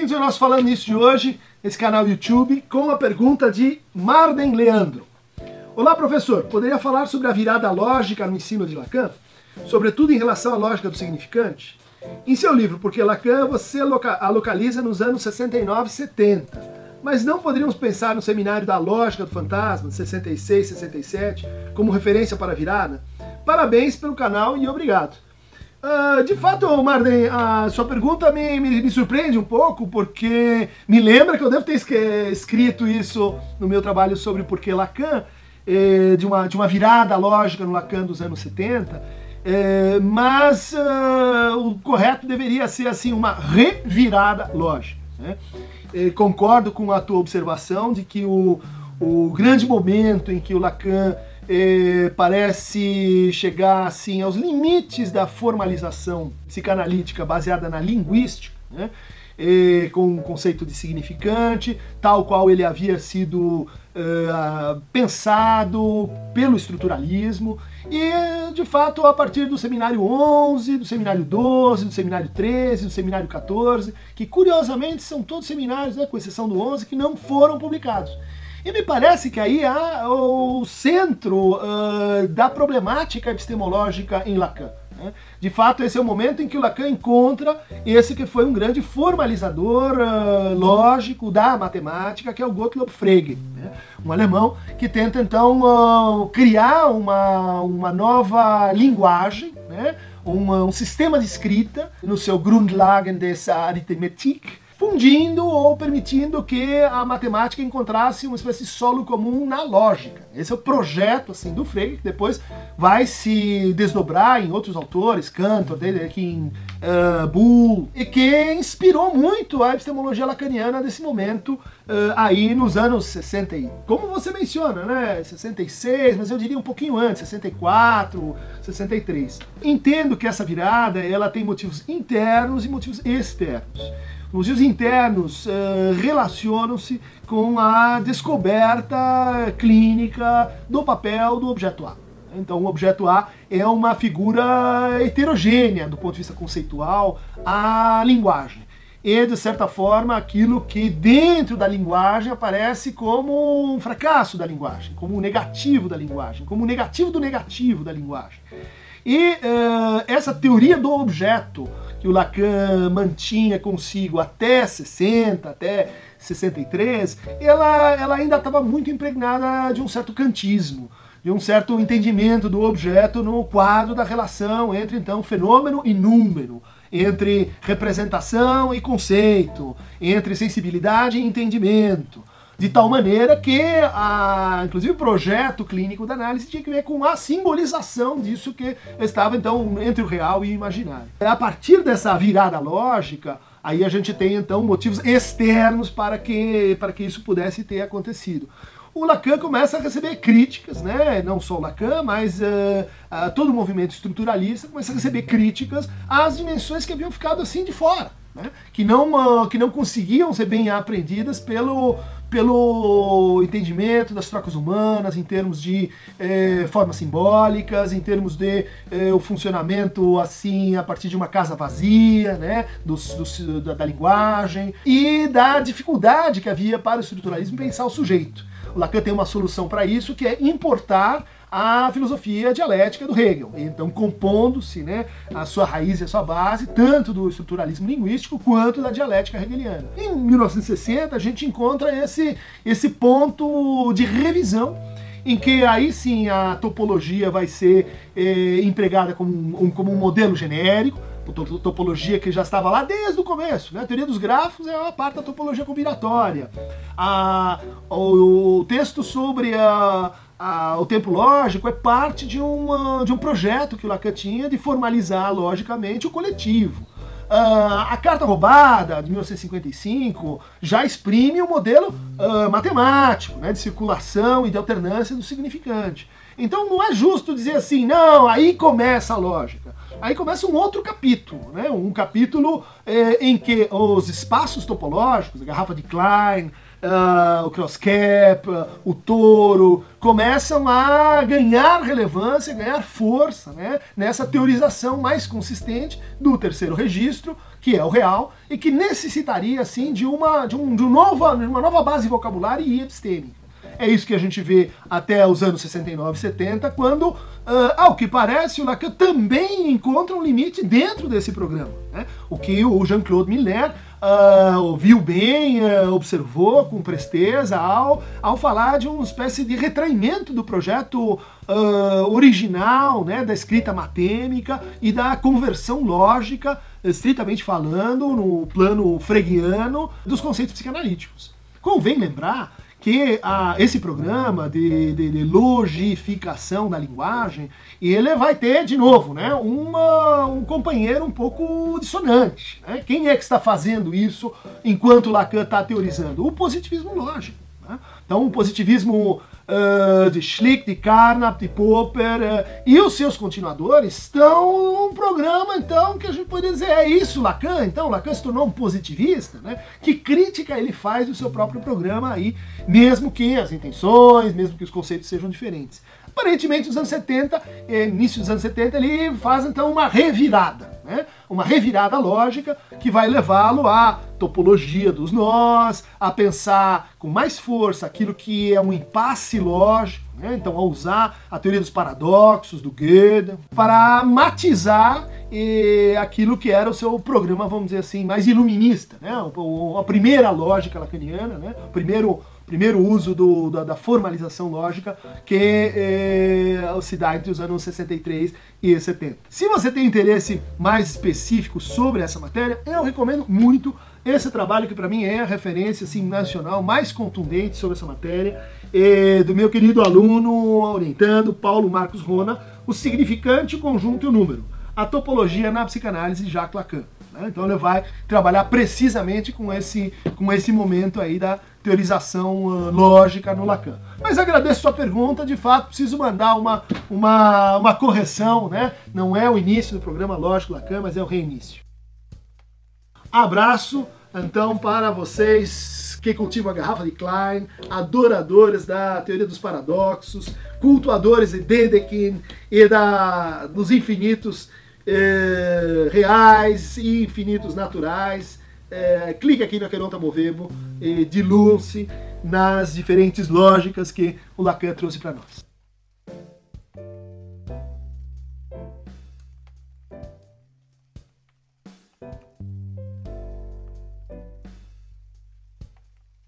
Bem-vindos ao nosso Falando Nisso de hoje, esse canal YouTube, com a pergunta de Marden Leandro. Olá, professor, poderia falar sobre a virada lógica no ensino de Lacan? Sobretudo em relação à lógica do significante? Em seu livro Por que Lacan, você a localiza nos anos 69 e 70. Mas não poderíamos pensar no Seminário da Lógica do Fantasma, de 66, 67, como referência para a virada? Parabéns pelo canal e obrigado. De fato, Marden, a sua pergunta me surpreende um pouco, porque me lembra que eu devo ter escrito isso no meu trabalho sobre Por que Lacan, de uma virada lógica no Lacan dos anos 70, mas o correto deveria ser assim, uma revirada lógica, né? Concordo com a tua observação de que o grande momento em que o Lacan parece chegar assim aos limites da formalização psicanalítica baseada na linguística, né? Com o conceito de significante, tal qual ele havia sido pensado pelo estruturalismo, e de fato a partir do seminário 11, do seminário 12, do seminário 13, do seminário 14, que curiosamente são todos seminários, né, com exceção do 11, que não foram publicados. E me parece que aí há o centro da problemática epistemológica em Lacan. Né? De fato, esse é o momento em que o Lacan encontra esse que foi um grande formalizador lógico da matemática, que é o Gottlob Frege, né? Um alemão que tenta então criar uma nova linguagem, né? Um sistema de escrita no seu Grundlagen des Arithmetik, fundindo ou permitindo que a matemática encontrasse uma espécie de solo comum na lógica. Esse é o projeto assim, do Frege, que depois vai se desdobrar em outros autores, Cantor, Dedekind, Boole, e que inspirou muito a epistemologia lacaniana desse momento aí nos anos 60. Como você menciona, né? 66, mas eu diria um pouquinho antes, 64, 63. Entendo que essa virada ela tem motivos internos e motivos externos. Os motivos internos relacionam-se com a descoberta clínica do papel do objeto A. Então o objeto A é uma figura heterogênea do ponto de vista conceitual à linguagem. E, de certa forma, aquilo que dentro da linguagem aparece como um fracasso da linguagem, como um negativo da linguagem, como um negativo do negativo da linguagem. E essa teoria do objeto que o Lacan mantinha consigo até 60, até 63, ela ainda estava muito impregnada de um certo kantismo, de um certo entendimento do objeto no quadro da relação entre, então, fenômeno e número, entre representação e conceito, entre sensibilidade e entendimento. De tal maneira que, inclusive, o projeto clínico da análise tinha que ver com a simbolização disso que estava, então, entre o real e o imaginário. A partir dessa virada lógica, aí a gente tem, então, motivos externos para que isso pudesse ter acontecido. O Lacan começa a receber críticas, né? Não só o Lacan, mas todo o movimento estruturalista começa a receber críticas às dimensões que haviam ficado assim de fora, né? Que não conseguiam ser bem aprendidas pelo entendimento das trocas humanas, em termos de formas simbólicas, em termos de o funcionamento assim a partir de uma casa vazia, né, da linguagem, e da dificuldade que havia para o estruturalismo pensar o sujeito. O Lacan tem uma solução para isso, que é importar a filosofia dialética do Hegel, então compondo-se, né, a sua raiz e a sua base, tanto do estruturalismo linguístico quanto da dialética hegeliana. Em 1960 a gente encontra esse ponto de revisão, em que aí sim a topologia vai ser empregada como um modelo genérico, topologia que já estava lá desde o começo, né? A teoria dos grafos é uma parte da topologia combinatória. O texto sobre o tempo lógico é parte de um projeto que o Lacan tinha de formalizar logicamente o coletivo. A Carta Roubada, de 1955, já exprime um modelo matemático, né, de circulação e de alternância do significante. Então não é justo dizer assim, não, aí começa a lógica. Aí começa um outro capítulo, né? Um capítulo em que os espaços topológicos, a garrafa de Klein, o Cross-Cap, o Touro, começam a ganhar relevância, ganhar força, né, nessa teorização mais consistente do terceiro registro, que é o real, e que necessitaria assim, de uma nova base vocabulária e epistêmica. É isso que a gente vê até os anos 69 e 70, quando, ao que parece, o Lacan também encontra um limite dentro desse programa, né? O que o Jean-Claude Miller viu bem, observou com presteza ao falar de uma espécie de retraimento do projeto original, né, da escrita matêmica e da conversão lógica, estritamente falando, no plano freguiano, dos conceitos psicanalíticos. Convém lembrar que esse programa de logificação da linguagem, ele vai ter, de novo, né, um companheiro um pouco dissonante. Né? Quem é que está fazendo isso enquanto Lacan está teorizando? O positivismo lógico. Né? Então, o positivismo de Schlick, de Carnap, de Popper e os seus continuadores estão num programa, então, que a gente poderia dizer, é isso Lacan? Então, Lacan se tornou um positivista, né? Que crítica ele faz do seu próprio programa aí, mesmo que as intenções, mesmo que os conceitos sejam diferentes. Aparentemente, nos anos 70, início dos anos 70, ele faz então uma revirada, né? Uma revirada lógica que vai levá-lo à topologia dos nós, a pensar com mais força aquilo que é um impasse lógico, né? Então a usar a teoria dos paradoxos do Gödel para matizar aquilo que era o seu programa, vamos dizer assim, mais iluminista, né? A primeira lógica lacaniana, né? O primeiro uso da formalização lógica que se dá entre os anos 63 e 70. Se você tem interesse mais específico sobre essa matéria, eu recomendo muito esse trabalho que para mim é a referência assim, nacional mais contundente sobre essa matéria, do meu querido aluno orientando, Paulo Marcos Rona, O Significante, o Conjunto e o Número, a Topologia na Psicanálise de Jacques Lacan. Então ele vai trabalhar precisamente com esse momento aí da teorização lógica no Lacan. Mas agradeço sua pergunta, de fato preciso mandar uma correção, né? Não é o início do programa Lógico Lacan, mas é o reinício. Abraço, então, para vocês que cultivam a garrafa de Klein, adoradores da teoria dos paradoxos, cultuadores de Dedekind e dos infinitos reais e infinitos naturais. Clique aqui no Aqueronta Movebo e dilua-se nas diferentes lógicas que o Lacan trouxe para nós.